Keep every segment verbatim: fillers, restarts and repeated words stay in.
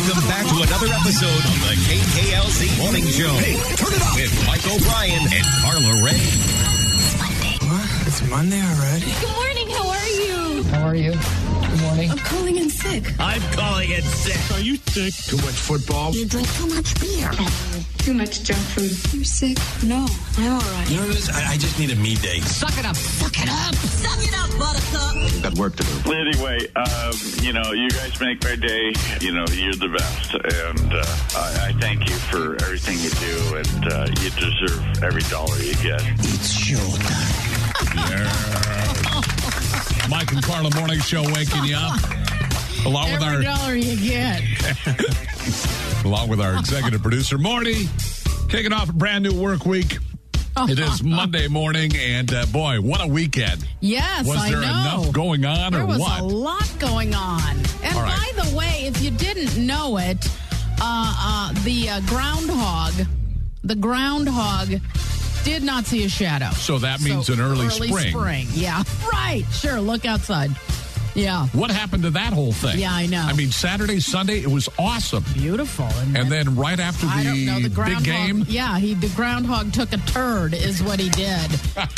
Welcome back to another episode of the K K L Z Morning Show. Hey, turn it up! With Mike O'Brien and Carla Ray. It's Monday. What? It's Monday already? Good morning. How are you? How are you? Good morning. I'm calling in sick. I'm calling in sick. Are you sick? Too much football? You drink too much beer. Too much junk food. You're sick? No, I'm all right. You know what it is? I, I just need a me day. Suck it up. Suck it up. Suck it up, buttercup. Got work to do. Anyway, um, you know, you guys make my day. You know, you're the best. And uh, I, I thank you for everything you do. And uh, you deserve every dollar you get. It's showtime. Yeah. Mike and Carla Morning Show waking you up. Along with Every our dollar you get. along with our executive producer, Morty. Kicking off a brand new work week. It is Monday morning, and uh, boy, what a weekend. Yes, Was I there know. enough going on there or was what? a lot going on. And All right. by the way, if you didn't know it, uh, uh, the uh, groundhog, the groundhog did not see a shadow. So that means an early spring. spring. Yeah, right. Sure, look outside. Yeah. What happened to that whole thing? Yeah, I know. I mean, Saturday, Sunday, it was awesome. Beautiful. And then right after I don't know, the the groundhog, big game, Yeah, he the groundhog took a turd is what he did.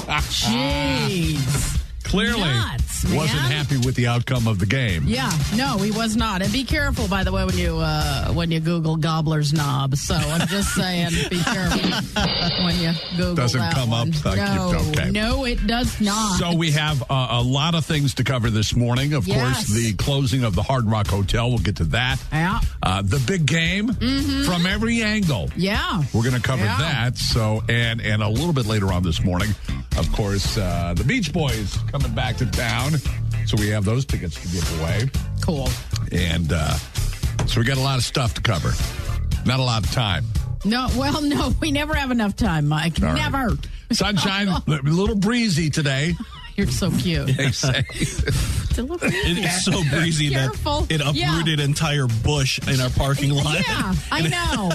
Jeez. clearly Nuts, man. wasn't happy with the outcome of the game. Yeah, no, he was not. And be careful, by the way, when you uh, when you Google Gobbler's Knob. So I'm just saying, be careful when you Google Doesn't that come one. up. Like, No, okay. no, it does not. So we have uh, a lot of things to cover this morning. Of Yes. course, the closing of the Hard Rock Hotel. We'll get to that. Yeah. Uh, the big game from every angle. Yeah. We're going to cover Yeah. that. So, and and a little bit later on this morning, of course, uh, the Beach Boys coming back to town. So we have those tickets to give away. Cool. And uh, so we got a lot of stuff to cover. Not a lot of time. No, well, no, we never have enough time, Mike. All right. Never. Sunshine, a little breezy today. You're so cute. They say. It's a little breezy. It's so breezy that Careful. it uprooted Yeah. an entire bush in our parking lot. Yeah, I know.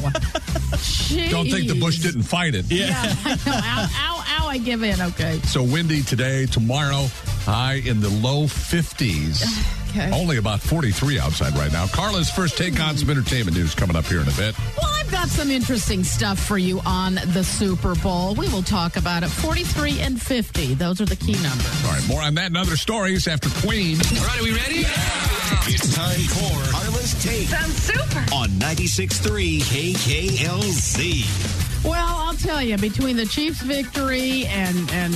Jeez. Don't think the bush didn't fight it. Yeah, I know. Ow, ow, ow, I give in. Okay. So windy today, tomorrow, high in the low fifties. Okay. Only about forty-three outside right now. Carla's first take on some entertainment news coming up here in a bit. Well, I've got some interesting stuff for you on the Super Bowl. We will talk about it. forty-three and fifty. Those are the key numbers. All right, more on that and other stories after Queen. All right, are we ready? It's time for Carla's Take. Sounds super. On ninety-six point three K K L Z. Well, I'll tell you, between the Chiefs' victory and, and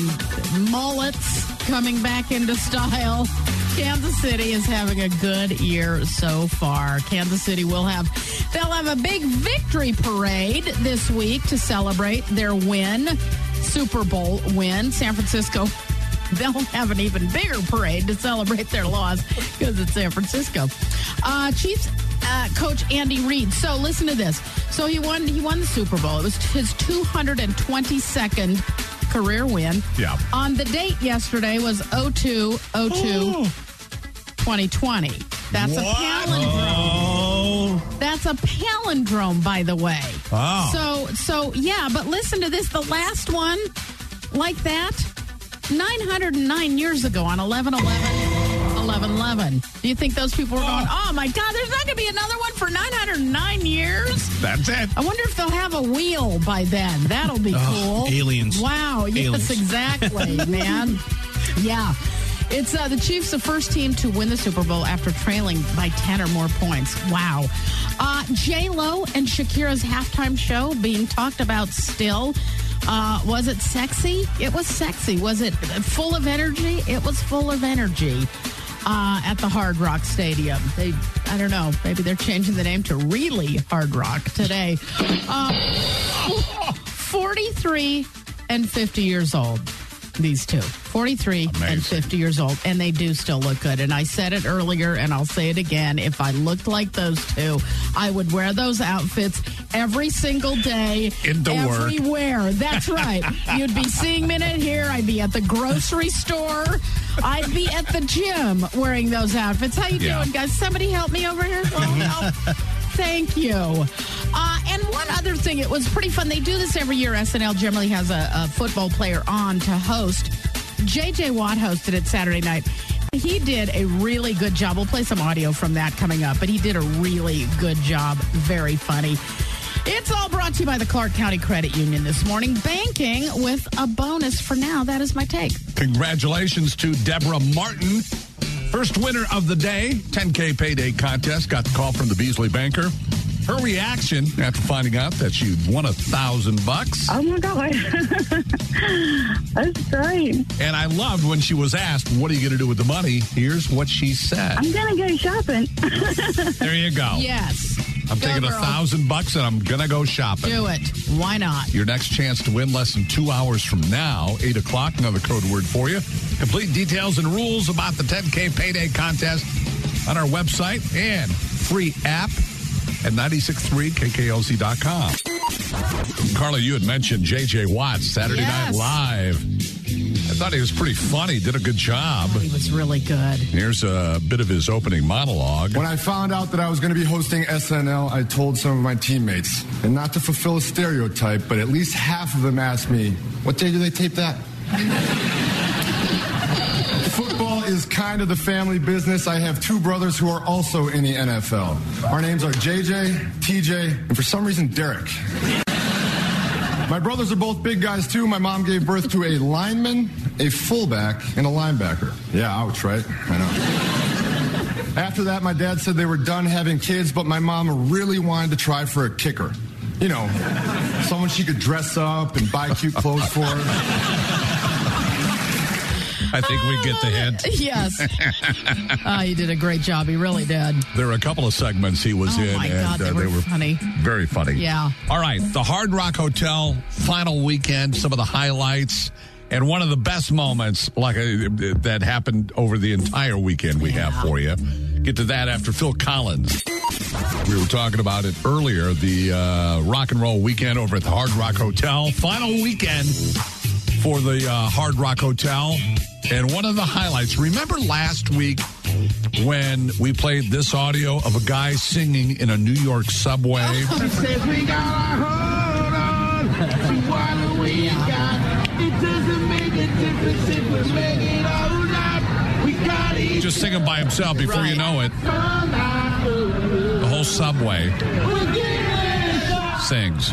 mullets coming back into style, Kansas City is having a good year so far. Kansas City will have, they'll have a big victory parade this week to celebrate their win, Super Bowl win. San Francisco, they'll have an even bigger parade to celebrate their loss because it's San Francisco. Uh, Chiefs uh, coach Andy Reid. So listen to this. So he won. He won the Super Bowl. It was his two hundred twenty-second career win. Yeah. On the date yesterday was oh two oh two twenty twenty. That's a palindrome. Oh. That's a palindrome, by the way. Wow. So, so yeah, but listen to this. The last one like that, nine hundred nine years ago on eleven eleven, eleven eleven. Do you think those people were going, oh, my God, there's not going to be another one for nine hundred nine years? That's it. I wonder if they'll have a wheel by then. That'll be Oh, cool. aliens. Wow. Yes, Aliens. exactly, man. Yeah. It's uh, the Chiefs, the first team to win the Super Bowl after trailing by ten or more points. Wow. Uh, J-Lo and Shakira's halftime show being talked about still. Uh, was it sexy? It was sexy. Was it full of energy? It was full of energy uh, at the Hard Rock Stadium. They, I don't know, maybe they're changing the name to Really Hard Rock today. Uh, forty-three and fifty years old. These two, forty-three Amazing. and fifty years old, and they do still look good. And I said it earlier, and I'll say it again. If I looked like those two, I would wear those outfits every single day. Into work. Everywhere. That's right. You'd be seeing me in it here. I'd be at the grocery store. I'd be at the gym wearing those outfits. How you Yeah. doing, guys? Somebody help me over here? Oh, no. Thank you. Uh, and one other thing, it was pretty fun. They do this every year. S N L generally has a, a football player on to host. J J. Watt hosted it Saturday night. He did a really good job. We'll play some audio from that coming up, but he did a really good job. Very funny. It's all brought to you by the Clark County Credit Union this morning. Banking with a bonus for now. That is my take. Congratulations to Deborah Martin. First winner of the day, ten K payday contest. Got the call from the Beasley banker. Her reaction after finding out that she won a thousand bucks. Oh, my God. That's great. And I loved when she was asked, what are you going to do with the money? Here's what she said. I'm going to go shopping. There you go. Yes. I'm Go, taking a girl. thousand bucks and I'm going to go shopping. Do it. Why not? Your next chance to win less than two hours from now, eight o'clock, another code word for you. Complete details and rules about the ten K payday contest on our website and free app at nine six three K K L Z dot com. Carla, you had mentioned J J Watt, Saturday Yes. Night Live. I thought he was pretty funny, did a good job. He was really good. Here's a bit of his opening monologue. When I found out that I was going to be hosting S N L, I told some of my teammates. And not to fulfill a stereotype, but at least half of them asked me, what day do they tape that? Football is kind of the family business. I have two brothers who are also in the N F L. Our names are J J, T J, and for some reason, Derek. My brothers are both big guys, too. My mom gave birth to a lineman, a fullback, and a linebacker. Yeah, ouch, right? I know. After that, my dad said they were done having kids, but my mom really wanted to try for a kicker. You know, someone she could dress up and buy cute clothes for. I think we get the hint. Yes. uh, he did a great job. He really did. There were a couple of segments he was Oh, in, my and God, they uh, were they were funny. very funny. Yeah. All right, the Hard Rock Hotel final weekend, some of the highlights, and one of the best moments like uh, that happened over the entire weekend we Yeah. have for you. Get to that after Phil Collins. We were talking about it earlier, the uh, rock and roll weekend over at the Hard Rock Hotel. Final weekend for the uh, Hard Rock Hotel. And one of the highlights, remember last week when we played this audio of a guy singing in a New York subway? Says we gotta hold on to what we got. It doesn't make a difference if we make it or not. We got it. Just singing by himself before you know it. The whole subway sings.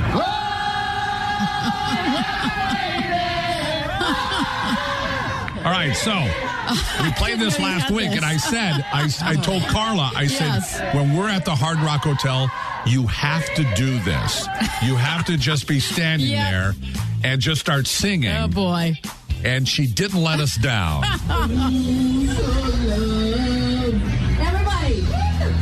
All right, so we played this last week, and I said, I, I told Carla, I Yes. said, when we're at the Hard Rock Hotel, you have to do this. You have to just be standing Yep. there and just start singing. Oh, boy. And she didn't let us down. Everybody.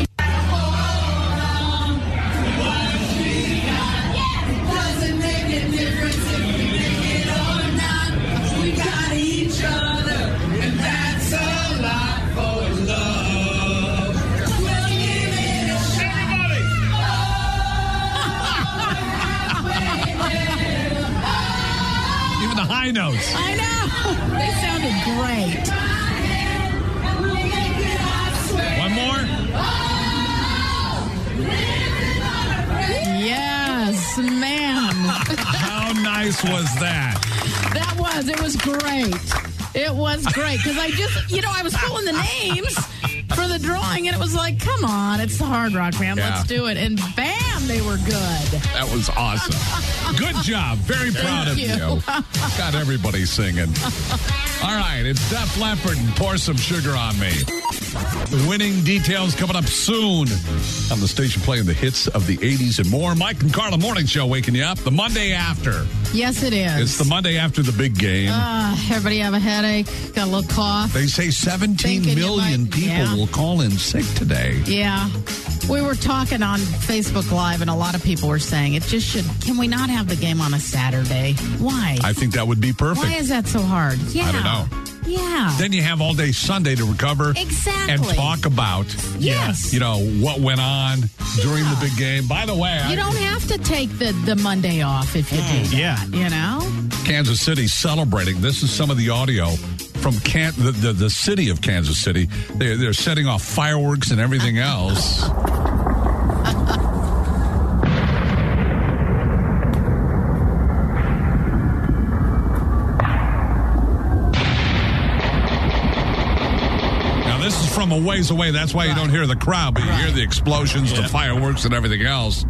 Doesn't make a difference if we make it or not. We got each other, and that's a lot for love. We'll give it a shot. Even the high notes. I know. They sounded great. One more? Yes, man. How nice was that? That was. It was great. It was great. Because I just, you know, I was pulling the names for the drawing, and it was like, come on, it's the Hard Rock, man. Yeah. Let's do it. And bam, they were good. That was awesome. Good job. Very proud of you. you. Got everybody singing. All right, it's Def Leppard and Pour Some Sugar on Me. The winning details coming up soon on the station playing the hits of the eighties and more. Mike and Carla Morning Show waking you up the Monday after. Yes, it is. It's the Monday after the big game. Uh, everybody have a headache, got a little cough. They say seventeen Thinking you million might- people yeah. will call in sick today. Yeah. We were talking on Facebook Live, and a lot of people were saying it just should. Can we not have the game on a Saturday? Why? I think that would be perfect. Why is that so hard? Yeah. I don't know. Yeah. Then you have all day Sunday to recover. Exactly. And talk about, Yes. you know, what went on during Yeah. the big game. By the way, You I, don't have to take the, the Monday off if you do that. yeah. You know? Kansas City celebrating. This is some of the audio from Can- the, the, the city of Kansas City. They're, they're setting off fireworks and everything else. from a ways away. That's why you don't hear the crowd, but you hear the explosions, the fireworks, and everything else.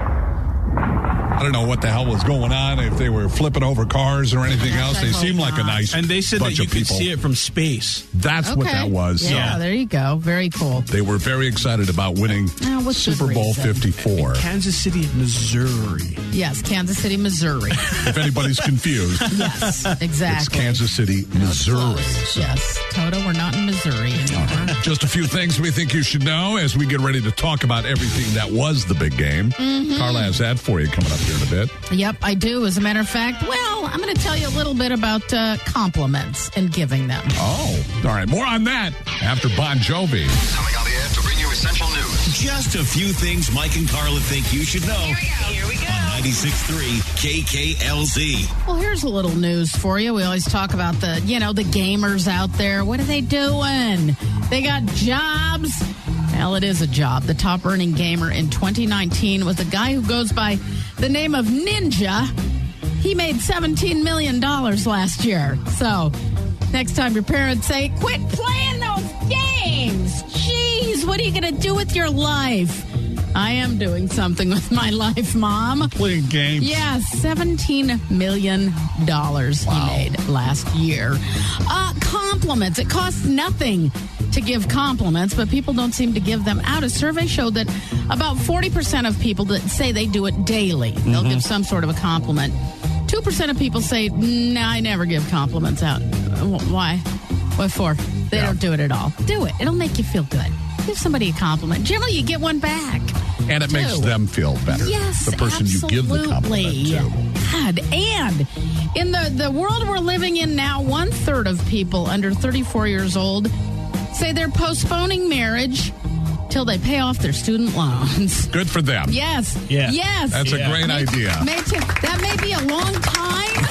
I don't know what the hell was going on, if they were flipping over cars or anything Yes, else. I They hope seemed like a not. nice And they said bunch that you of could people. see it from space. That's what Okay. that was. Yeah, there you go. Very cool. They were very excited about winning Oh, with good Super Bowl reason. fifty-four. Kansas City, Missouri. Yes, Kansas City, Missouri. If anybody's confused, Yes, exactly. it's Kansas City, Missouri. So, Yes, Toto, we're not in Missouri anymore. just a few things we think you should know as we get ready to talk about everything that was the big game. Mm-hmm. Carla has that for you coming up here in a bit. Yep, I do. As a matter of fact, well, I'm going to tell you a little bit about uh, compliments and giving them. Oh, all right. More on that after Bon Jovi. Coming on the air to bring you essential news. Just a few things Mike and Carla think you should know. Here we go. Here we go. On ninety-six point three K K L Z. Well, here's a little news for you. We always talk about the, you know, the gamers out there. What are they doing? They got jobs. Well, it is a job. The top earning gamer in twenty nineteen was a guy who goes by the name of Ninja. He made seventeen million dollars last year. So next time your parents say, quit playing those games. Jeez, what are you going to do with your life? I am doing something with my life, Mom. Playing games. Yeah, seventeen million dollars he made last year. Uh, compliments. It costs nothing to give compliments, but people don't seem to give them out. A survey showed that about forty percent of people that say they do it daily, they'll give some sort of a compliment. two percent of people say, nah, I never give compliments out. Wh- Why? What for? They Yeah. don't do it at all. Do it. It'll make you feel good. Give somebody a compliment. Generally, you get one back. And it makes Two. them feel better. Yes, the person absolutely. you give the compliment to. God, and in the, the world we're living in now, one third of people under thirty-four years old say they're postponing marriage till they pay off their student loans. Good for them. Yes. Yeah. Yes. That's a great May- idea. may ta- that may be a long time.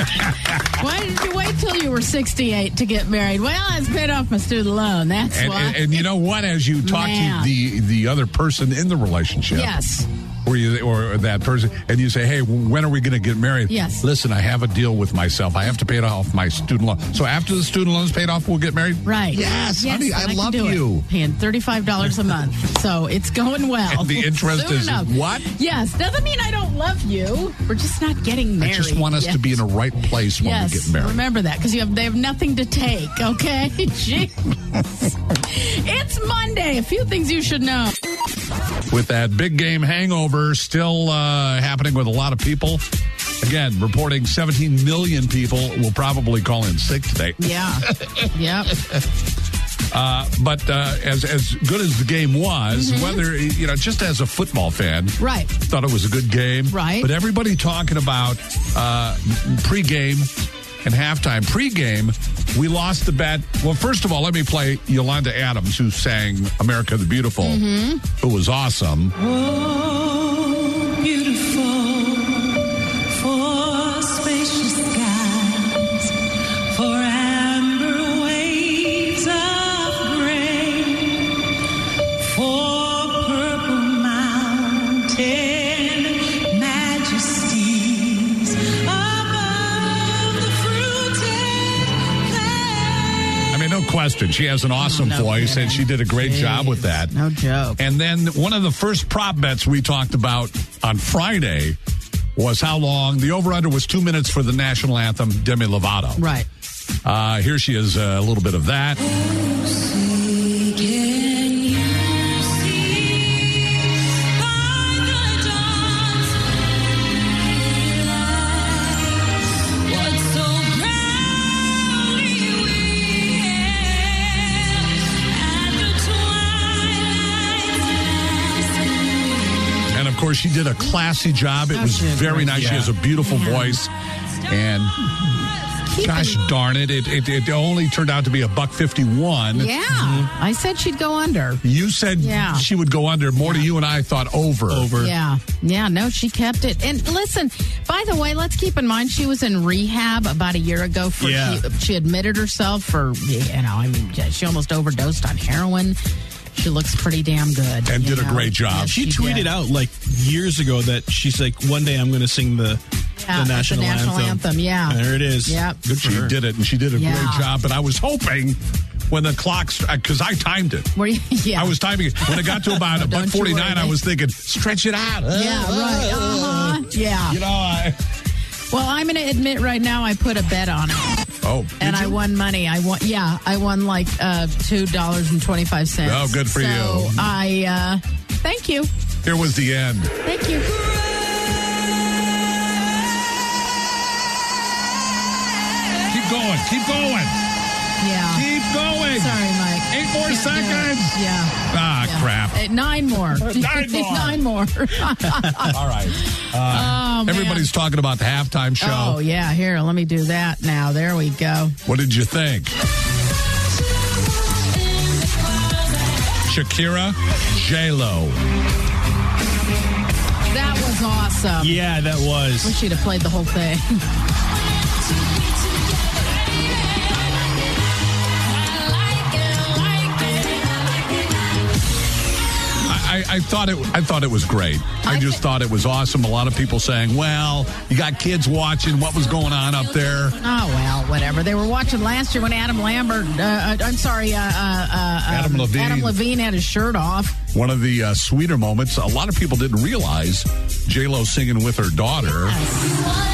Why did you wait till you were sixty-eight to get married? Well, I was paid off my student loan. That's And, why. and, and you know what? As you talk Man. to the the other person in the relationship, Yes. or you or that person, and you say, "Hey, when are we going to get married?" Yes. Listen, I have a deal with myself. I have to pay it off my student loan. So after the student loan's paid off, we'll get married. Right. Yes, honey, and I can love do it. you. Paying thirty-five dollars a month. So it's going well. And the interest Soon is enough. what? Yes. Doesn't mean I don't love you. We're just not getting I married. just want us yet. to be in a right place when Yes. we get married. Remember that because you have they have nothing to take. Okay. Jeez. It's Monday. A few things you should know. With that big game hangover still uh, happening with a lot of people. Again, reporting seventeen million people will probably call in sick today. Yeah. Yep. Uh, but uh, as as good as the game was, Mm-hmm. whether, you know, just as a football fan, Right. thought it was a good game. Right. But everybody talking about uh, pregame and halftime. Pregame, we lost the bet. Well, first of all, let me play Yolanda Adams, who sang America the Beautiful, Mm-hmm. who was awesome. Oh, beautiful for spacious skies, for amber waves of grain, for purple mountain majesties above the fruited plain. I mean, no question. She has an awesome no voice, kidding. and she did a great job with that. No joke. And then one of the first prop bets we talked about on Friday was how long the over-under was two minutes for the national anthem, Demi Lovato. Right. Uh, here she is, uh, a little bit of that. See, can you see by the dawn's daylight what so proudly we hailed at the twilight's last gleam? And of course, she did a classy job. It Oh, was she did very great. nice. She has a beautiful voice. And Keep gosh it- darn it, it, it, it only turned out to be a buck fifty-one. Yeah. I said she'd go under. You said Yeah. she would go under. More to you and I thought over. Over. Yeah. Yeah, no, she kept it. And listen, by the way, let's keep in mind she was in rehab about a year ago for Yeah. she, she admitted herself for, you know, I mean, she almost overdosed on heroin. She looks pretty damn good. And you did a know? great job. Yes, She did. tweeted out like years ago that she's like, one day I'm going to sing the, Yeah, the national, national anthem. Yeah. There it is. Yep. Good for She her. did it, and she did a Yeah. great job. But I was hoping when the clock, because I timed it. Were you, yeah. I was timing it. When it got to about a buck forty-nine, I was thinking, stretch it out. Yeah, right. Uh-huh. Yeah. You know, I... Well, I'm going to admit right now I put a bet on it. Oh, and you? I won money. I won, yeah, I won like uh, two dollars and twenty-five cents. Oh, good for so you. I, uh, thank you. Here was the end. Thank you. Keep going. Keep going. Yeah. Keep going. Sorry, Mike. Eight more Can't seconds. Yeah. Ah, yeah. crap. Uh, nine more. Nine more. Nine more. All right. Uh, oh, everybody's talking about the halftime show. Oh, yeah. Here, let me do that now. There we go. What did you think? Shakira, J-Lo. That was awesome. Yeah, that was. Wish you'd have played the whole thing. I, I thought it. I thought it was great. I, I just th- thought it was awesome. A lot of people saying, "Well, you got kids watching. What was going on up there?" Oh well, whatever. They were watching last year when Adam Lambert. Uh, I'm sorry, uh, uh, uh, Adam Levine. Adam Levine had his shirt off. One of the uh, sweeter moments. A lot of people didn't realize J-Lo singing with her daughter. Yes.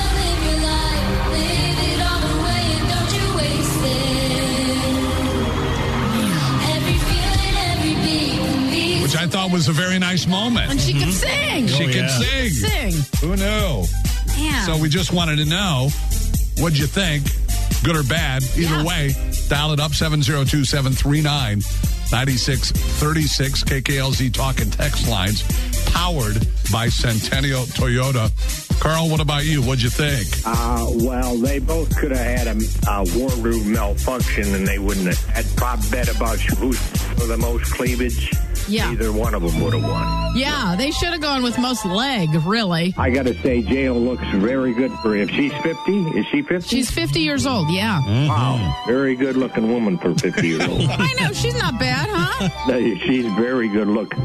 Which I thought was a very nice moment. And she mm-hmm. can sing. She oh, can yeah. sing. Sing. Who knew? Yeah. So we just wanted to know, what'd you think? Good or bad? Either yeah. way, dial it up, seven oh two, seven three nine, nine six three six, K K L Z Talk and Text Lines, powered by Centennial Toyota. Carl, what about you? What'd you think? Uh, well, they both could have had a, a war room malfunction, and they wouldn't have had prop bet about who's for the most cleavage. Yeah. Either one of them would have won. Yeah, they should have gone with most leg, really. I got to say, J-Lo looks very good for if she's fifty. Is she fifty? She's fifty years old, yeah. Mm-hmm. Wow. Very good looking woman for fifty years old. I know, she's not bad, huh? She's very good looking.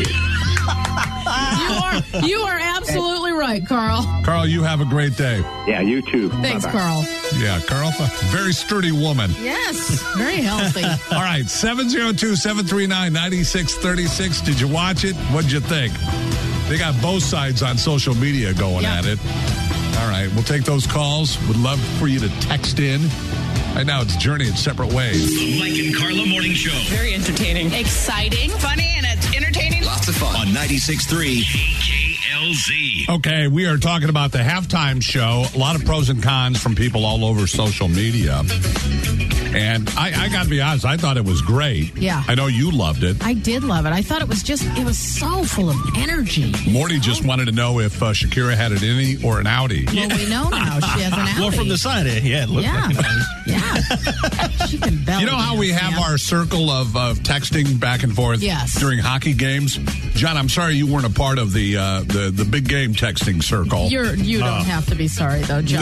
You are you are absolutely right, Carl. Carl, you have a great day. Yeah, you too. Thanks, Bye-bye. Carl. Yeah, Carl, a very sturdy woman. Yes, very healthy. All right, seven oh two, seven three nine, nine six three six. Did you watch it? What'd you think? They got both sides on social media going yeah. at it. All right, we'll take those calls. Would love for you to text in. Right now, it's Journey in separate ways. The Mike and Carla Morning Show. Very entertaining. Exciting. Funny and it's entertaining. Lots of fun. On ninety-six point three K K L Z. Okay, we are talking about the halftime show. A lot of pros and cons from people all over social media. And I, I got to be honest, I thought it was great. Yeah. I know you loved it. I did love it. I thought it was just, it was so full of energy. Morty just wanted to know if uh, Shakira had an innie or an outie. Well, we know now she has an outie. Well, from the side, yeah, it looked yeah. like an outie. Yeah. She can belly You know how we dance, have man. our circle of, of texting back and forth Yes. during hockey games? John, I'm sorry you weren't a part of the uh, the, the big game texting circle. You're, you don't Oh. have to be sorry, though, John.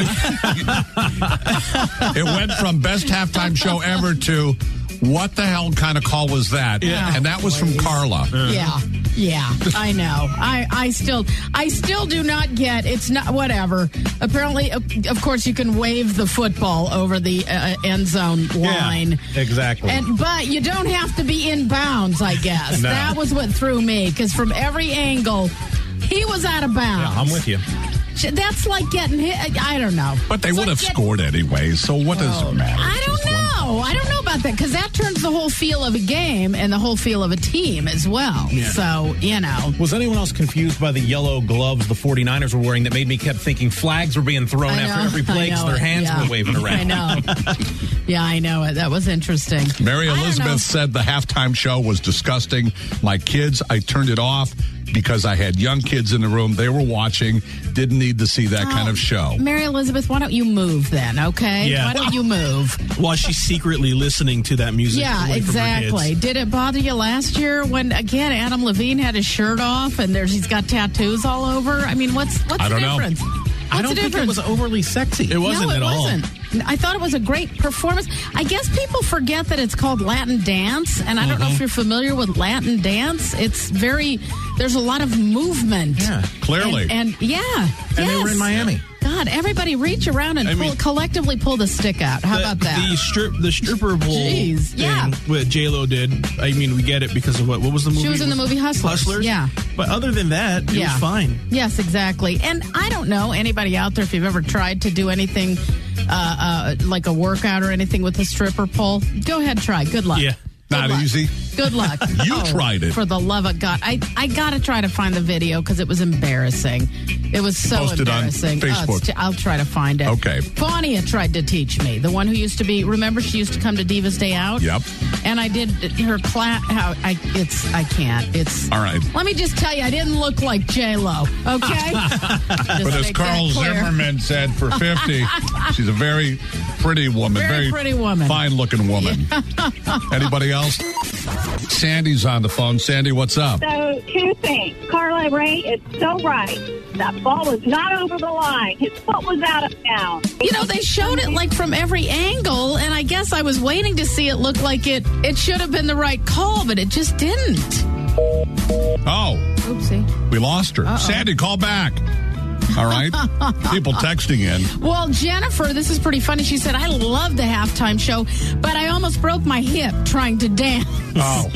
It went from best halftime show ever to what the hell kind of call was that? Yeah. And that was from Carla. Yeah, yeah, I know. I, I still, I still do not get. It's not whatever. Apparently, of of course, you can wave the football over the uh, end zone line. Yeah, exactly. And but you don't have to be in bounds. I guess No. that was what threw me because from every angle, he was out of bounds. Yeah, I'm with you. That's like getting hit. I don't know. But they It's would like have get- scored anyway, so what does it matter? I don't know. I don't know about that because that turns the whole feel of a game and the whole feel of a team as well. Yeah. So, you know. Was anyone else confused by the yellow gloves the 49ers were wearing that made me kept thinking flags were being thrown I after know, every play I because know their it, hands yeah. were waving around? I know. Yeah, I know it. That was interesting. Mary I don't know. Elizabeth said the halftime show was disgusting. My kids, I turned it off because I had young kids in the room. They were watching. Didn't need to see that Oh, kind of show. Mary Elizabeth, why don't you move then, okay? Yeah. Why don't you move? While she's secretly listening to that music. Yeah, away from her exactly. kids. Did it bother you last year when, again, Adam Levine had his shirt off and there's he's got tattoos all over? I mean, what's what's I the don't know. difference? I What's don't the think it difference? was overly sexy. It wasn't no, it at all. wasn't. I thought it was a great performance. I guess people forget that it's called Latin dance, and I don't know if you're familiar with Latin dance. It's very, there's a lot of movement. Yeah, clearly. And, and yeah. And they yes. were in Miami. God, God, everybody reach around and I pull, mean- collectively pull the stick out. How the, about that? The strip, the stripper bowl Jeez, thing, yeah. what J Lo did. I mean, we get it because of what? What was the movie? She was in the movie Hustlers. Hustlers. Yeah. But other than that, it Yeah. was fine. Yes, exactly. And I don't know anybody out there if you've ever tried to do anything uh, uh, like a workout or anything with a stripper pole. Go ahead, try. Good luck. Yeah. Good Not luck. easy. Good luck. You tried it. For the love of God. I, I got to try to find the video because it was embarrassing. It was so Post it on embarrassing. Oh, Facebook. it's- I'll try to find it. Okay. Faunia tried to teach me. The one who used to be, remember she used to come to Divas Day Out? Yep. And I did her class. How I it's I can't. It's All right. Let me just tell you, I didn't look like J Lo. Okay. But as Carl Zimmerman said, for fifty, she's a very pretty woman. Very pretty woman. Fine-looking woman. Anybody else? Sandy's on the phone. Sandy, what's up? So, two things. Carla Ray is so right. That ball was not over the line. His foot was out of bounds. You know, they showed it like from every angle, and I guess I was waiting to see it look like it. It should have been the right call, but it just didn't. Oh, Oopsie. we lost her. Uh-oh. Sandy, call back. All right. People texting in. Well, Jennifer, this is pretty funny. She said, I love the halftime show, but I almost broke my hip trying to dance. Oh.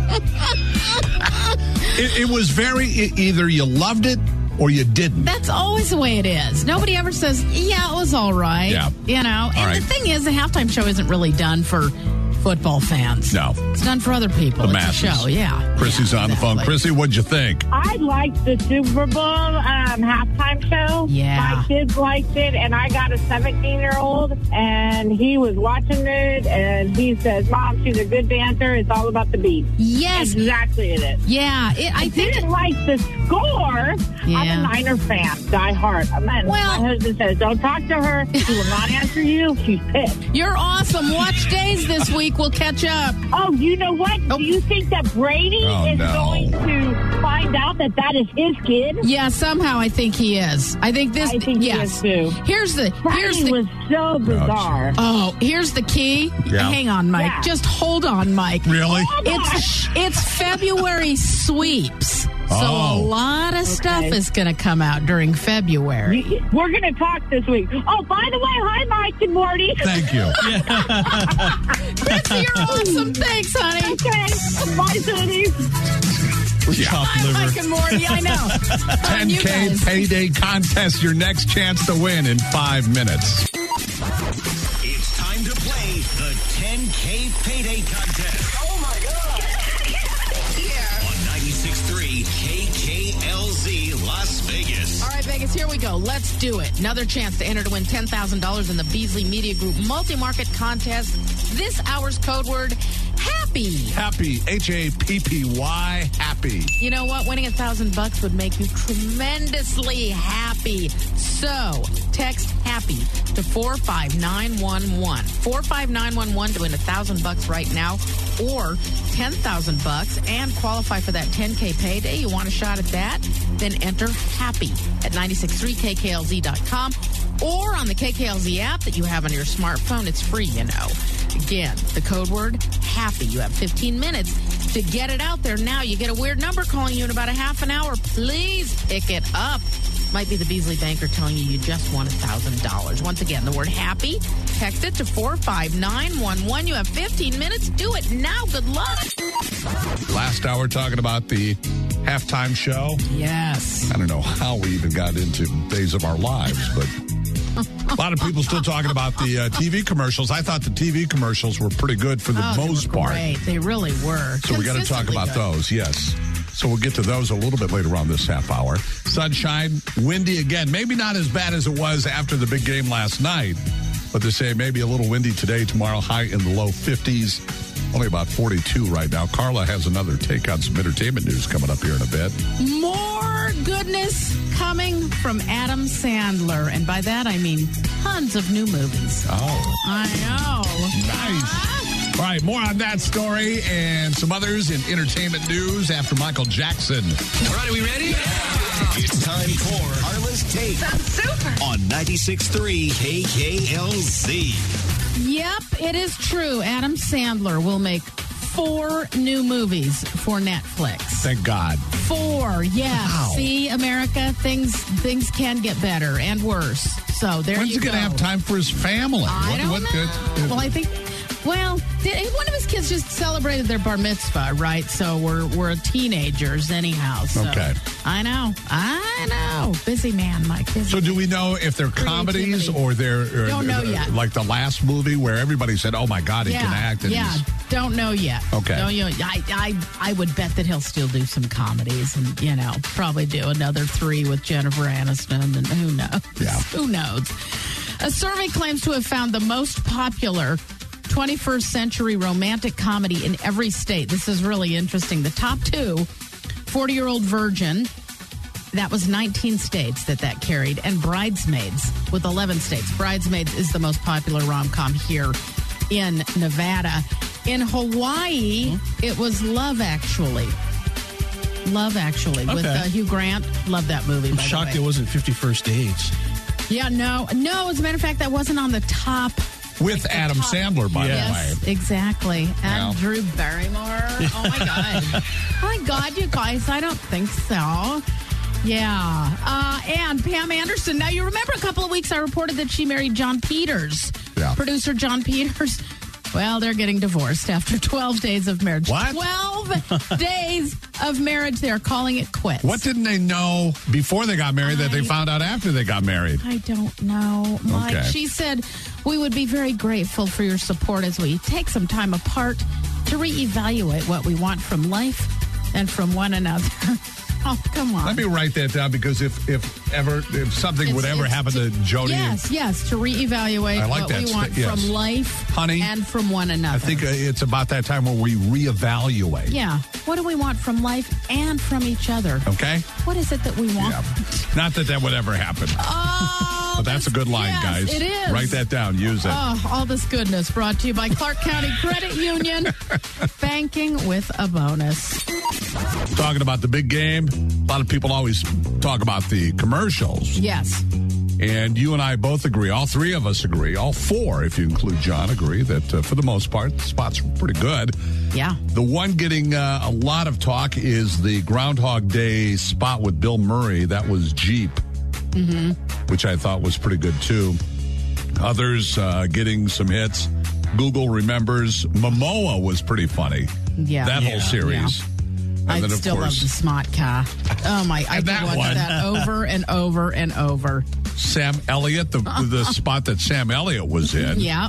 it, it was very, e- either you loved it or you didn't. That's always the way it is. Nobody ever says, yeah, it was all right. Yeah. You know, and All right. the thing is, the halftime show isn't really done for football fans. No. It's done for other people. The it's masses. a show, yeah. Chrissy's Yeah, on the phone. exactly. Chrissy, what'd you think? I liked the Super Bowl um, halftime show. Yeah. My kids liked it, and I got a seventeen-year-old, and he was watching it, and he says, Mom, she's a good dancer. It's all about the beat. Yes. Exactly it is. Yeah, it, I I think didn't like the score. Yeah. I'm a Niner fan, die hard. Man, Well- my husband says, don't talk to her. She will not answer you. She's pissed. you're awesome. Watch Days this week. We'll catch up. Oh, you know what? Oh. Do you think that Brady Oh, is no. going to find out that that is his kid? Yeah, somehow I think he is. I think this. I think he yes. is too. Here's the. Here's Brady the. was so bizarre. Oh, here's the key. Yeah. Hang on, Mike. Yeah. Just hold on, Mike. Really? It's it's February sweeps. So a Oh. lot of stuff Okay. is going to come out during February. We're going to talk this week. Oh, by the way, hi, Mike and Morty. Thank you. Chrissy, you're awesome. Thanks, honey. Okay. Bye, Tony. Chopped Hi, Mike liver. and Morty. I know. ten You K guys. payday contest, your next chance to win in five minutes. It's time to play the ten K Payday Contest. Oh my God. On ninety-six point three K K L Z Las Vegas. All right, Vegas, here we go. Let's do it. Another chance to enter to win ten thousand dollars in the Beasley Media Group multi-market contest. This hour's code word, happy. Happy, H A P P Y, happy. You know what? Winning a thousand bucks would make you tremendously happy. So text happy to four five nine one one. four five nine one one to win a thousand bucks right now, or ten thousand bucks and qualify for that ten K payday. You want a shot at that? Then enter happy at nine six three K K L Z dot com or on the K K L Z app that you have on your smartphone. It's free, you know. Again, the code word happy. You have fifteen minutes to get it out there. Now you get a weird number calling you in about a half an hour. Please pick it up. Might be the Beasley banker telling you you just won a thousand dollars. Once again, the word happy. Text it to four five nine one one. You have fifteen minutes. Do it now. Good luck. Last hour talking about the halftime show. Yes. I don't know how we even got into Days of Our Lives, but a lot of people still talking about the uh, T V commercials. I thought the T V commercials were pretty good for the Oh, they most were part. Great. They really were. So we got to talk Consistently about good. those, yes. So we'll get to those a little bit later on this half hour. Sunshine, windy again. Maybe not as bad as it was after the big game last night, but they say maybe a little windy today, tomorrow, high in the low fifties. Only about forty-two right now. Carla has another take on some entertainment news coming up here in a bit. More goodness coming from Adam Sandler. And by that, I mean tons of new movies. Oh. I know. Nice. All right, more on that story and some others in entertainment news after Michael Jackson. All right, are we ready? It's time for Carla's Take. Sounds super. On ninety-six point three K K L Z. Yep, it is true. Adam Sandler will make four new movies for Netflix. Thank God. Four, yeah. Wow. See, America, things things can get better and worse. So there When's you he go. going to have time for his family? I What- don't what- know. uh, Well, I think, well, did, one of his kids just celebrated their bar mitzvah, right? So we're we're teenagers anyhow. So Okay. I know, I know. Busy man, Mike. Busy. So do we know if they're comedies or they're or, Don't know uh, yet. like the last movie where everybody said, "Oh my God, he yeah, can act"? And yeah. he's- Don't know yet. Okay. Don't you? I, I I would bet that he'll still do some comedies, and you know, probably do another three with Jennifer Aniston, and who knows? Yeah. Who knows? A survey claims to have found the most popular twenty-first century romantic comedy in every state. This is really interesting. The top two, forty-Year-Old Virgin, that was nineteen states that that carried, and Bridesmaids with eleven states. Bridesmaids is the most popular rom-com here in Nevada. In Hawaii, it was Love Actually. Love Actually with Okay. uh, Hugh Grant. Love that movie, I'm by shocked the it way. wasn't fifty-first Dates. Yeah, no, no. As a matter of fact, that wasn't on the top. with Adam top- Sandler, by yes, the way. exactly. And Well. Drew Barrymore. Oh, my God. Oh, my God, you guys. I don't think so. Yeah. Uh, and Pam Anderson. Now, you remember a couple of weeks I reported that she married John Peters. Yeah. Producer John Peters. Well, they're getting divorced after twelve days of marriage. What? twelve days of marriage. They are calling it quits. What didn't they know before they got married that they I- found out after they got married? I don't know, Mike. Okay. She said, we would be very grateful for your support as we take some time apart to reevaluate what we want from life and from one another. Oh, come on. Let me write that down because if if ever if something It's- would ever it's happen to- to Jody, Yes, yes, to reevaluate I like what that we sta- want yes. from life, Honey, and from one another. I think uh, it's about that time where we reevaluate. Yeah. What do we want from life and from each other? Okay. What is it that we want? Yeah. Not that that would ever happen. Oh, But that's a good line, yes, guys. it is. Write that down. Use it. Oh, all this goodness brought to you by Clark County Credit Union. Banking with a bonus. Talking about the big game, a lot of people always talk about the commercials. Yes. And you and I both agree, all three of us agree, all four, if you include John, agree that uh, for the most part, the spots were pretty good. Yeah. The one getting uh, a lot of talk is the Groundhog Day spot with Bill Murray. That was Jeep, Mm-hmm. which I thought was pretty good too. Others uh, getting some hits. Google remembers Momoa was pretty funny. Yeah. That whole Yeah. series. And I then, of still course, love the Smart Car. Oh, my. I And could that watch one. that over and over and over. Sam Elliott, the the spot that Sam Elliott was in. Yeah.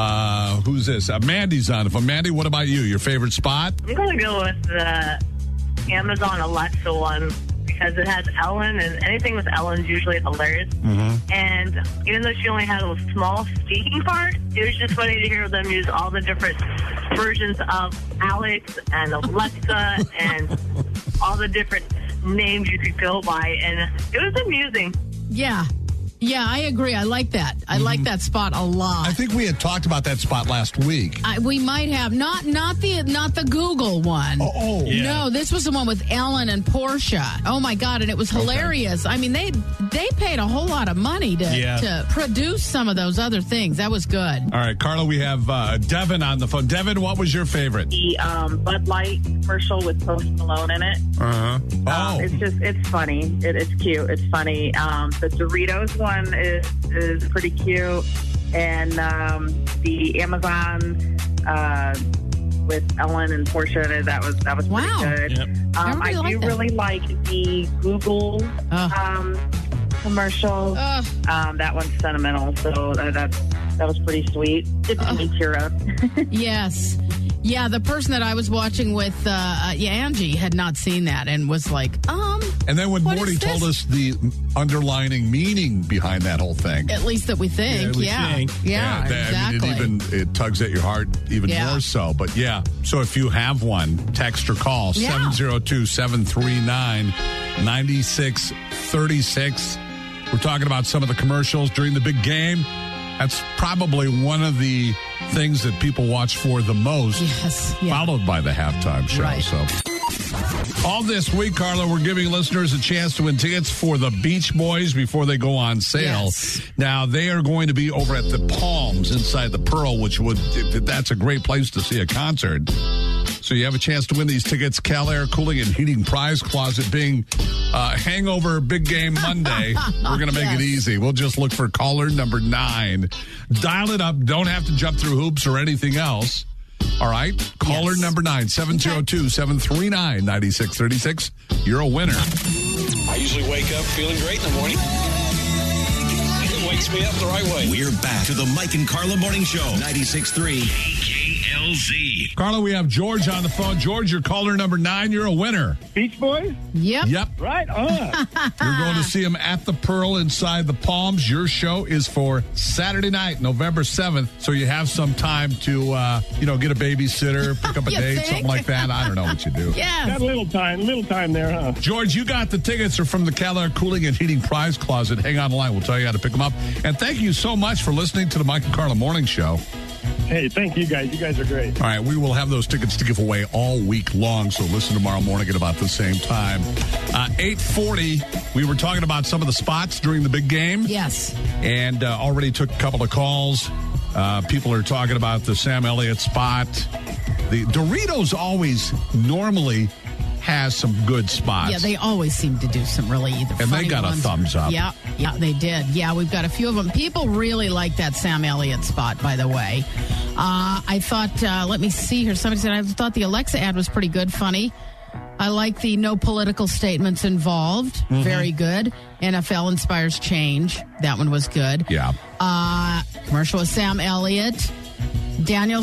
Uh, who's this? Uh, Mandy's on. If Mandy, what about you? Your favorite spot? I'm going to go with the Amazon Alexa one because it has Ellen, and anything with Ellen's usually hilarious. Mm-hmm. And even though she only had a small speaking part, it was just funny to hear them use all the different versions of Alex and Alexa and all the different names you could go by. And it was amusing. Yeah. Yeah, I agree. I like that. I like that spot a lot. I think we had talked about that spot last week. I, we might have not not the not the Google one. Oh, oh. Yeah. No, this was the one with Ellen and Portia. Oh my God, and it was hilarious. I mean, they they paid a whole lot of money to Yeah. to produce some of those other things. That was good. All right, Carla, we have uh, Devin on the phone. Devin, what was your favorite? The um, Bud Light commercial with Post Malone in it. Uh-huh. Oh. Um, it's just, it's funny. It, it's cute. It's funny. Um, the Doritos one is, is pretty cute. And um, the Amazon uh, with Ellen and Portia, in it, that was that was Wow. pretty good. Yep. Um, I Everybody do liked that. really like the Google um, commercial. Um, that one's sentimental, so that, that's, that was pretty sweet. It made me tear up. Yes. Yeah, the person that I was watching with, uh, uh, yeah, Angie, had not seen that and was like, um, And then when What Morty is this? told us the underlining meaning behind that whole thing. at least that we think. we Yeah. think. Yeah, that- exactly. I mean, it even it tugs at your heart even Yeah. more so. But yeah, so if you have one, text or call Yeah. seven zero two, seven three nine, nine six three six. We're talking about some of the commercials during the big game. That's probably one of the things that people watch for the most. Yes. Followed by the halftime show. Right. So all this week, Carla, we're giving listeners a chance to win tickets for the Beach Boys before they go on sale. Yes. Now, they are going to be over at the Palms inside the Pearl, which would, that's a great place to see a concert. So you have a chance to win these tickets. Cal Air Cooling and Heating Prize Closet being uh, Hangover Big Game Monday. We're going to make Yes. it easy. We'll just look for caller number nine. Dial it up. Don't have to jump through hoops or anything else. All right? Caller Yes. number nine, seven oh two, seven three nine, nine six three six. You're a winner. I usually wake up feeling great in the morning. It wakes me up the right way. We're back to the Mike and Carla Morning Show. ninety-six point three K K L Z. Carla, we have George on the phone. George, you're caller number nine. You're a winner. Beach Boys? Yep. Yep. Right on. You're going to see him at the Pearl inside the Palms. Your show is for Saturday night, November seventh. So you have some time to, uh, you know, get a babysitter, pick up a You date, think? something like that. I don't know what you do. Yes. Got a little time, little time there, huh? George, you got the tickets. Are from the Cal Air Cooling and Heating Prize Closet. Hang on the line. We'll tell you how to pick them up. And thank you so much for listening to the Mike and Carla Morning Show. Hey, thank you guys. You guys are great. All right, we will have those tickets to give away all week long, so listen tomorrow morning at about the same time. Uh, eight forty, we were talking about some of the spots during the big game. Yes. And uh, already took a couple of calls. Uh, people are talking about the Sam Elliott spot. The Doritos always normally has some good spots. Yeah, they always seem to do some really either And they funny got a ones. thumbs up. Yeah, yeah, they did. Yeah, we've got a few of them. People really like that Sam Elliott spot, by the way. Uh, I thought, uh, let me see here. Somebody said, I thought the Alexa ad was pretty good, funny. I like the no political statements involved. Mm-hmm. Very good. N F L inspires change. That one was good. Yeah. Uh, commercial with Sam Elliott. Daniel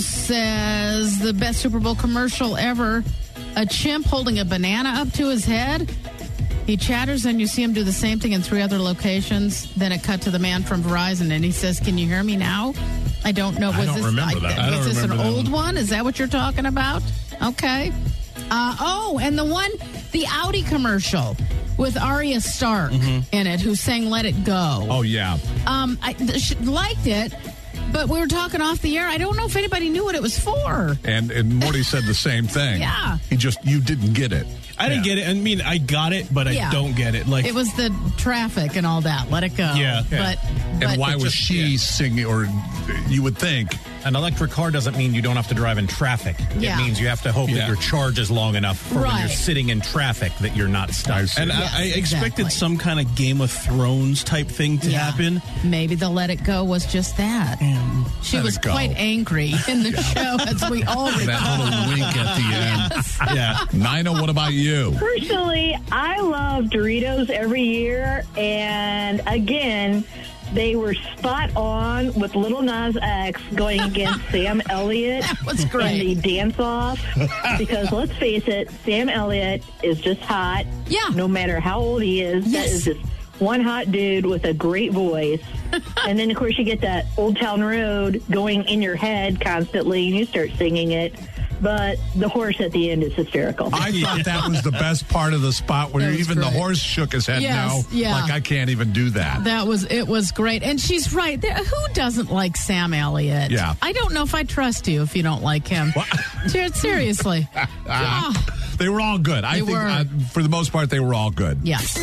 says the best Super Bowl commercial ever. A chimp holding a banana up to his head. He chatters and you see him do the same thing in three other locations. Then it cut to the man from Verizon and he says, "Can you hear me now?" I don't know. Was I don't this remember like, that. I was don't this an remember that old one. one? Is that what you're talking about? Okay. Uh, oh, and the one, the Audi commercial with Arya Stark in it, who sang "Let It Go." Oh, yeah. Um, I th- liked it, but we were talking off the air. I don't know if anybody knew what it was for. And, and Morty said the same thing. Yeah. He just, you didn't get it. I didn't Yeah. get it. I mean, I got it, but I Yeah. don't get it. Like It was the traffic and all that. Let it go. Yeah. But, And but why it was just- she singing, or you would think. An electric car doesn't mean you don't have to drive in traffic. Yeah. It means you have to hope Yeah. that your charge is long enough for when Right. you're sitting in traffic that you're not stuck. And Yes, I, I expected exactly. some kind of Game of Thrones type thing to Yeah. happen. Maybe the Let It Go was just that. She Let was it go. quite angry in the show, as we all recall. That little wink at the end. Yes. Yeah. Nina, what about you? Personally, I love Doritos every year, and again, they were spot on with Little Nas X going against Sam Elliott That was in great. the dance-off. Because let's face it, Sam Elliott is just hot. Yeah. No matter how old he is, that Yes. is just one hot dude with a great voice. And then, of course, you get that Old Town Road going in your head constantly, and you start singing it. But the horse at the end is hysterical. I thought that was the best part of the spot where That was even the great. horse shook his head Yes, no. yeah. Like, I can't even do that. That was, it was great. And she's right. There- Who doesn't like Sam Elliott? Yeah. I don't know if I trust you if you don't like him. Ser- Seriously. Oh, They were all good. I They think, were. uh, for the most part, they were all good. yes.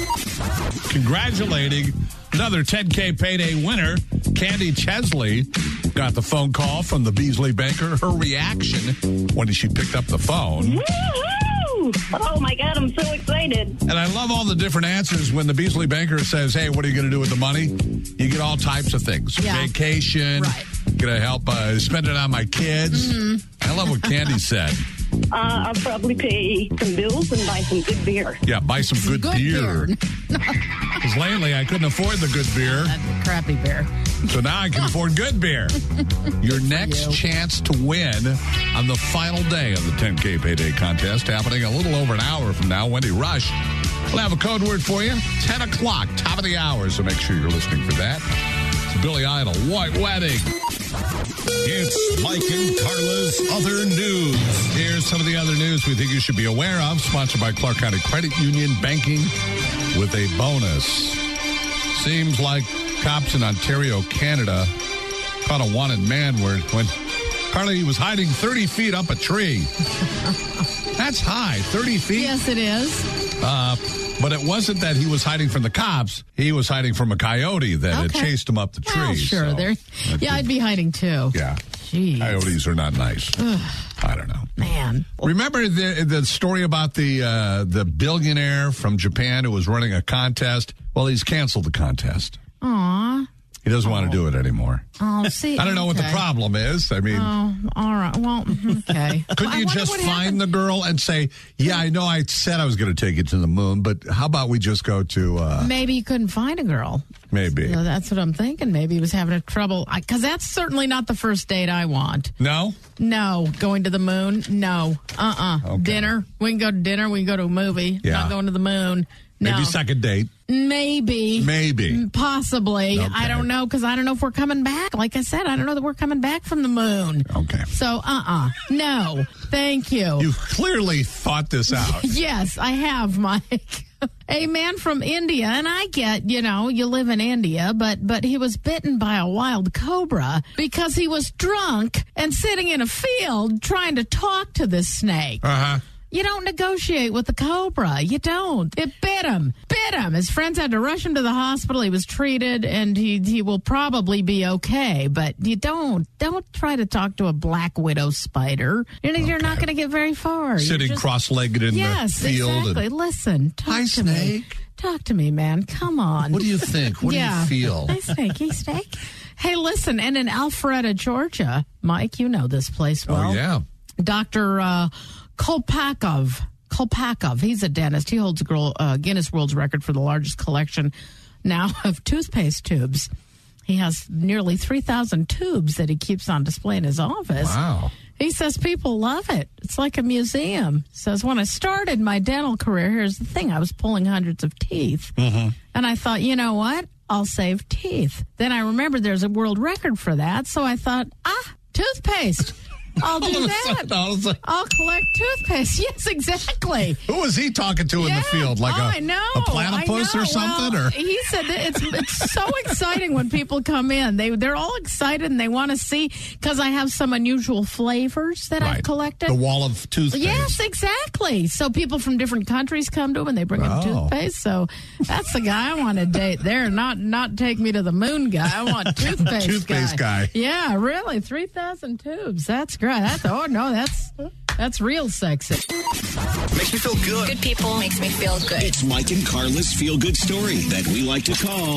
Congratulating another ten K payday winner, Candy Chesley. Got the phone call from the Beasley Banker. Her reaction when she picked up the phone. Woo-hoo! Oh, my God, I'm so excited. And I love all the different answers when the Beasley Banker says, "Hey, what are you going to do with the money?" You get all types of things. Yeah. Vacation. Right. Going to help uh, spend it on my kids. I love what Candy said. Uh, I'll probably pay some bills and buy some good beer. Yeah, buy some good, Good beer. beer. Because lately I couldn't afford the good beer. That's a crappy beer. So now I can afford good beer. Your next you. chance to win on the final day of the ten K Payday Contest, happening a little over an hour from now. Wendy Rush will have a code word for you. ten o'clock, top of the hour, so make sure you're listening for that. It's Billy Idol, White Wedding. It's Mike and Carla's Other News. Here's some of the other news we think you should be aware of. Sponsored by Clark County Credit Union, banking with a bonus. Seems like cops in Ontario, Canada, caught a wanted man where when Carly he was hiding thirty feet up a tree. That's high, thirty feet. Yes, it is. Uh, but it wasn't that he was hiding from the cops. He was hiding from a coyote that had Okay. chased him up the tree. Well, sure. so There. that Yeah, I'd be hiding too. Yeah. Jeez. Coyotes are not nice. I don't know. Man. Remember the the story about the uh, the billionaire from Japan who was running a contest? Well, he's canceled the contest. Aw. He doesn't want to do it anymore. Oh, see. I don't know what the okay. problem is. I mean, Oh, all right. Well, okay. couldn't I you wonder just what find happened. the girl and say, yeah, I know I said I was going to take you to the moon, but how about we just go to, uh, Maybe you couldn't find a girl. maybe. You know, that's what I'm thinking. Maybe he was having a trouble. Because that's certainly not the first date I want. No? No. Going to the moon? No. Uh-uh. Okay. Dinner? We can go to dinner. We can go to a movie. Yeah. Not going to the moon. No. Maybe second date. Maybe. Maybe. Possibly. Okay. I don't know because I don't know if we're coming back. Like I said, I don't know that we're coming back from the moon. Okay. So, uh-uh. No. Thank you. You've clearly thought this out. Yes, I have, Mike. A man from India, and I get, you know, you live in India, but but he was bitten by a wild cobra because he was drunk and sitting in a field trying to talk to this snake. Uh-huh. You don't negotiate with the cobra. You don't. It bit him. Bit him. His friends had to rush him to the hospital. He was treated, and he he will probably be okay. But you don't don't try to talk to a black widow spider. You're, you're not going to get very far. You're Sitting just- cross-legged in yes, the field. exactly. And, Listen, talk Hi, to me. Snake. Talk to me, man. Come on. what do you think? What yeah. do you feel? Hi, Snake. Hey, Snake. Hey, listen, and in Alpharetta, Georgia, Mike, you know this place well. Oh, yeah. Doctor Uh, Kolpakov. Kolpakov. He's a dentist. He holds a girl, uh, Guinness World Record for the largest collection now of toothpaste tubes. He has nearly three thousand tubes that he keeps on display in his office. Wow. He says people love it. It's like a museum. Says, when I started my dental career, here's the thing. I was pulling hundreds of teeth. Mm-hmm. And I thought, you know what? I'll save teeth. Then I remembered there's a world record for that. So I thought, ah, toothpaste. I'll do All of a that. sudden, I was like- I'll collect toothpaste. Yes, exactly. Who was he talking to in Yeah. the field? Like Oh, a, I know. a platypus I know. or something? Well, or he said that it's it's so exciting when people come in. They they're all excited and they want to see because I have some unusual flavors that I've Right. collected. The wall of toothpaste. Yes, exactly. So people from different countries come to him and they bring Oh. him toothpaste. So that's the guy I want to date there. Not not take me to the moon guy. I want toothpaste, Toothpaste guy. Yeah, really. three thousand tubes. That's great. That's, oh, no, that's that's real sexy. Makes me feel good. Good people makes me feel good. It's Mike and Carla's feel good story that we like to call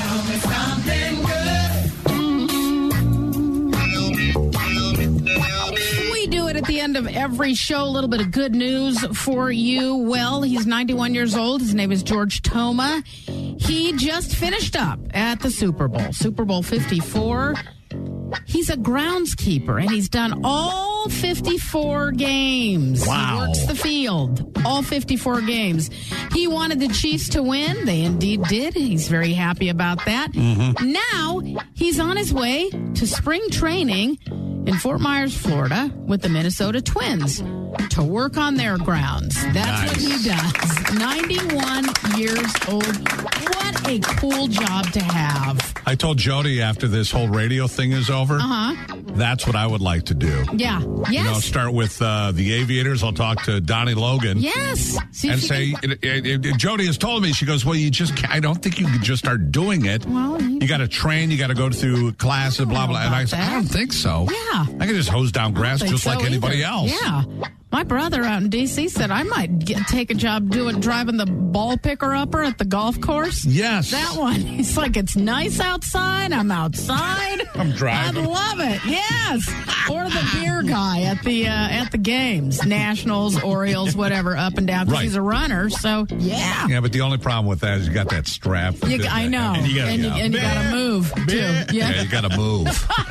We do it at the end of every show. A little bit of good news for you. Well, he's ninety-one years old. His name is George Toma. He just finished up at the Super Bowl, Super Bowl fifty-four. He's a groundskeeper, and he's done all fifty-four games. Wow. He works the field, all fifty-four games. He wanted the Chiefs to win. They indeed did. He's very happy about that. Mm-hmm. Now, he's on his way to spring training in Fort Myers, Florida, with the Minnesota Twins to work on their grounds. That's what he does. ninety-one years old. What a cool job to have. I told Jody after this whole radio thing is over, Uh-huh. that's what I would like to do. Yeah. Yes. You know, start with uh, the Aviators. I'll talk to Donnie Logan. Yes. See if and you say, can- it, it, it- Jody has told me, she goes, well, you just, can't, I don't think you can just start doing it. Well, you- you got to train, you got to go through classes, blah, know blah. And I about said, that. I don't think so. Yeah. I can just hose down grass think just like so anybody either. else. Yeah. My brother out in D C said I might get, take a job doing driving the ball picker upper at the golf course. Yes. That one. He's like, it's nice outside. I'm outside. I'm driving. I love it. Yes. Or the beer guy at the uh, at the games, Nationals, Orioles, whatever, up and down. Because Right. he's a runner. So yeah. Yeah, but the only problem with that is you got that strap. You, I know. And you got and you, and you got to move too. Yeah, Yeah. you got to move.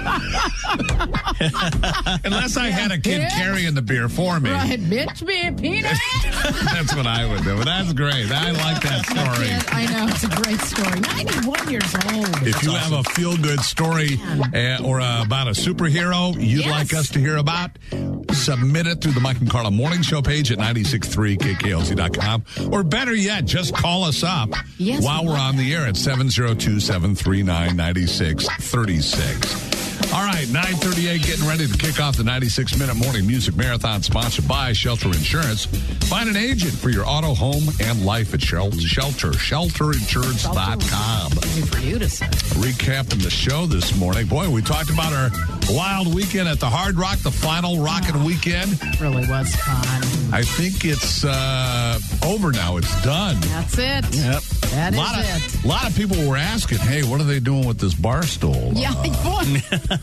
Unless I had a kid Yeah. carrying the beer for me. Right, bitch, be a peanut. That's what I would do. But that's great. I like that story. Yeah, I know. It's a great story. ninety-one years old. If you have a feel-good story uh, or uh, about a superhero you'd Yes. like us to hear about, submit it through the Mike and Carla Morning Show page at nine six three K K L Z dot com. Or better yet, just call us up Yes, while we we're love on the air at seven zero two, seven three nine, nine six three six. All right, nine thirty-eight, getting ready to kick off the ninety-six minute morning music marathon sponsored by Shelter Insurance. Find an agent for your auto, home, and life at Shel- Shelter, shelter insurance dot com. Easy for you to say. Recapping the show this morning. Boy, we talked about our wild weekend at the Hard Rock, the final rockin' Oh, weekend. Really was fun. I think it's uh, over now. It's done. That's it. Yep. That a is lot of, it. A lot of people were asking, hey, what are they doing with this bar stool? Yeah, Uh,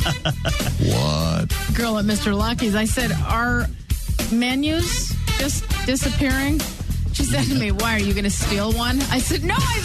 what? Girl at Mister Lucky's, I said, are menus just disappearing? She said to me, why, are you going to steal one? I said, no, I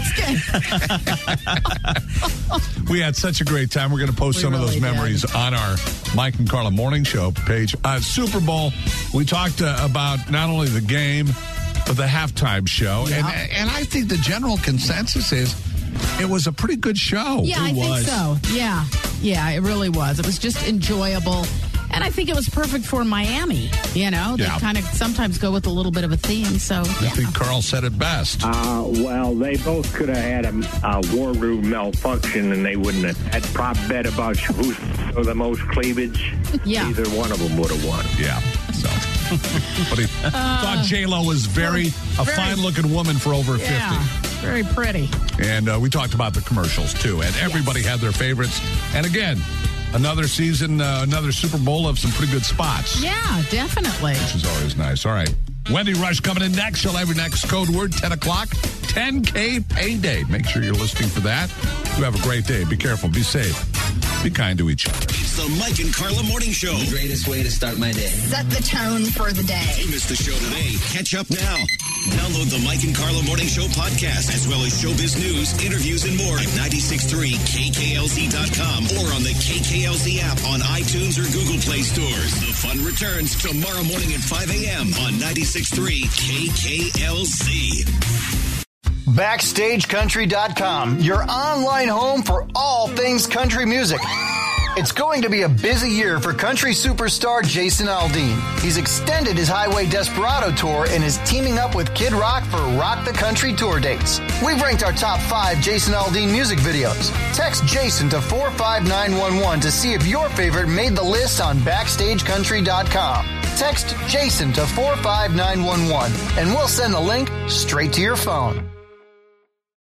was just asking. We had such a great time. We're going to post We some of really those memories did. on our Mike and Carla Morning Show page. Uh, Super Bowl, we talked uh, about not only the game, but the halftime show. Yeah. And, and I think the general consensus is it was a pretty good show. Yeah, I think so. Yeah. Yeah, it really was. It was just enjoyable. And I think it was perfect for Miami. You know, they Yeah. kind of sometimes go with a little bit of a theme. So, I yeah. think Carl said it best. Uh, well, they both could have had a, a war room malfunction, and they wouldn't have had prop bet about who's the most cleavage. Yeah. Either one of them would have won. Yeah. So, but he thought J Lo was very a Uh, very- fine-looking woman for over Yeah, fifty. very pretty. And uh, we talked about the commercials too, and everybody had their favorites. And again, another season, uh, another Super Bowl of some pretty good spots. Yeah, definitely. Which is always nice. All right. Wendy Rush coming in next. She'll have your next code word, ten o'clock. ten K payday. Make sure you're listening for that. You have a great day. Be careful. Be safe. Be kind to each other. It's the Mike and Carla Morning Show. The greatest way to start my day. Set the tone for the day. If you missed the show today, catch up now. Download the Mike and Carla Morning Show podcast, as well as showbiz news, interviews, and more at nine six three K K L Z dot com or on the K K L Z app on iTunes or Google Play stores. The fun returns tomorrow morning at five a.m. on ninety-six point three K K L Z. Backstage Country dot com, your online home for all things country music. It's going to be a busy year for country superstar Jason Aldean. He's extended his Highway Desperado tour and is teaming up with Kid Rock for Rock the Country tour dates. We've ranked our top five Jason Aldean music videos. Text Jason to four five nine one one to see if your favorite made the list on Backstage Country dot com. Text Jason to four five nine one one and we'll send the link straight to your phone.